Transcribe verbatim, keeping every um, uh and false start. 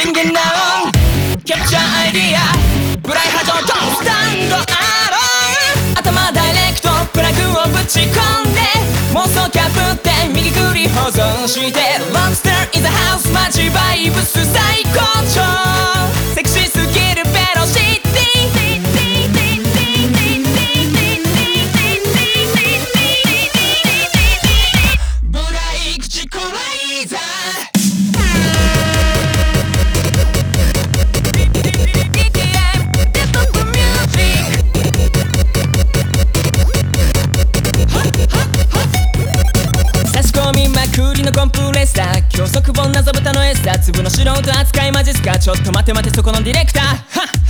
Bring it down Capture idea ブライ波状とスタンドアローン頭ダイレクトプラグをぶち込んで妄想キャプって右くり保存して Lobster in the house マジバイブス最高潮セクシーすぎるベロシティブライ口コライザー栗のコンプレッサー教則本謎豚のエッサー粒の素人扱いマジっすかちょっと待て待てそこのディレクターはっ